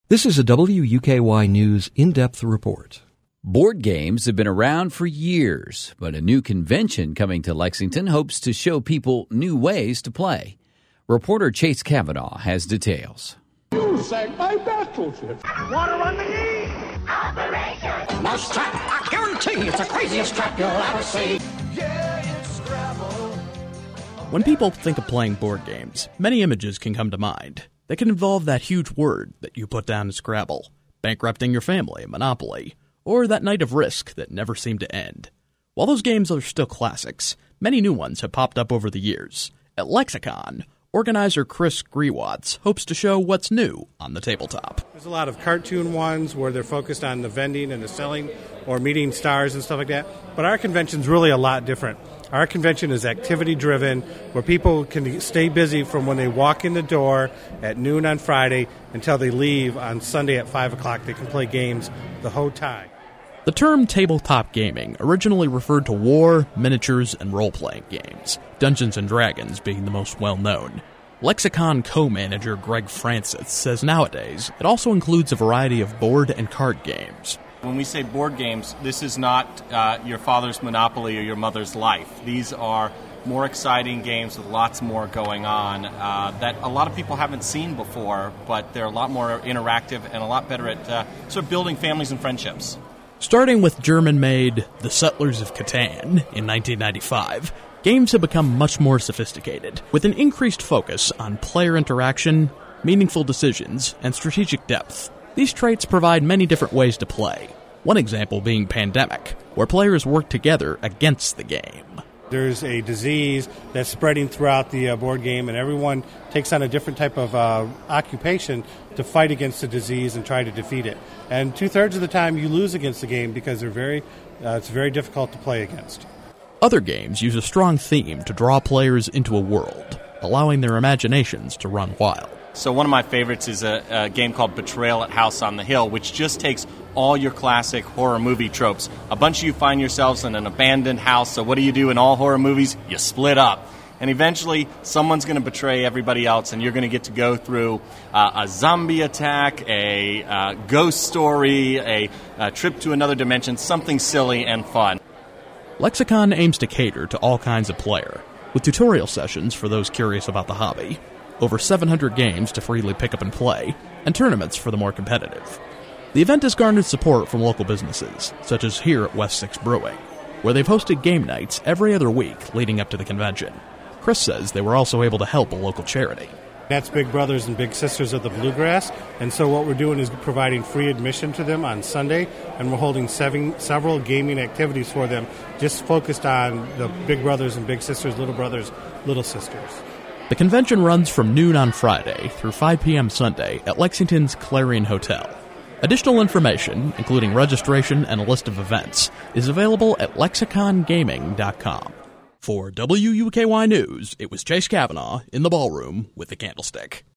This is a WUKY News in-depth report. Board games have been around for years, but a new convention coming to Lexington hopes to show people new ways to play. Reporter Chase Kavanaugh has details. You sank my battleship. Water on the knee. Operation Mousetrap. I guarantee it's the craziest trap you'll ever see. Yeah, it's Scrabble. When people think of playing board games, many images can come to mind. They can involve that huge word that you put down in Scrabble, bankrupting your family, Monopoly, or that night of Risk that never seemed to end. While those games are still classics, many new ones have popped up over the years. At Lexicon, organizer Chris Grewatz hopes to show what's new on the tabletop. There's a lot of cartoon ones where they're focused on the vending and the selling or meeting stars and stuff like that. But our convention's really a lot different. Our convention is activity-driven, where people can stay busy from when they walk in the door at noon on Friday until they leave on Sunday at 5 o'clock. They can play games the whole time. The term tabletop gaming originally referred to war, miniatures, and role-playing games, Dungeons & Dragons being the most well-known. Lexicon co-manager Greg Francis says nowadays it also includes a variety of board and card games. When we say board games, this is not your father's Monopoly or your mother's Life. These are more exciting games with lots more going on that a lot of people haven't seen before, but they're a lot more interactive and a lot better at sort of building families and friendships. Starting with German-made The Settlers of Catan in 1995, games have become much more sophisticated, with an increased focus on player interaction, meaningful decisions, and strategic depth. These traits provide many different ways to play, one example being Pandemic, where players work together against the game. There's a disease that's spreading throughout the board game, and everyone takes on a different type of occupation to fight against the disease and try to defeat it. And 2/3 of the time you lose against the game because it's very difficult to play against. Other games use a strong theme to draw players into a world, allowing their imaginations to run wild. So one of my favorites is a game called Betrayal at House on the Hill, which just takes all your classic horror movie tropes. A bunch of you find yourselves in an abandoned house, so what do you do in all horror movies? You split up. And eventually, someone's going to betray everybody else, and you're going to get to go through a zombie attack, a ghost story, a trip to another dimension, something silly and fun. Lexicon aims to cater to all kinds of player, with tutorial sessions for those curious about the hobby, over 700 games to freely pick up and play, and tournaments for the more competitive. The event has garnered support from local businesses, such as here at West 6 Brewing, where they've hosted game nights every other week leading up to the convention. Chris says they were also able to help a local charity. That's Big Brothers and Big Sisters of the Bluegrass, and so what we're doing is providing free admission to them on Sunday, and we're holding several gaming activities for them, just focused on the Big Brothers and Big Sisters, Little Brothers, Little Sisters. The convention runs from noon on Friday through 5 p.m. Sunday at Lexington's Clarion Hotel. Additional information, including registration and a list of events, is available at lexicongaming.com. For WUKY News, it was Chase Kavanaugh in the ballroom with the candlestick.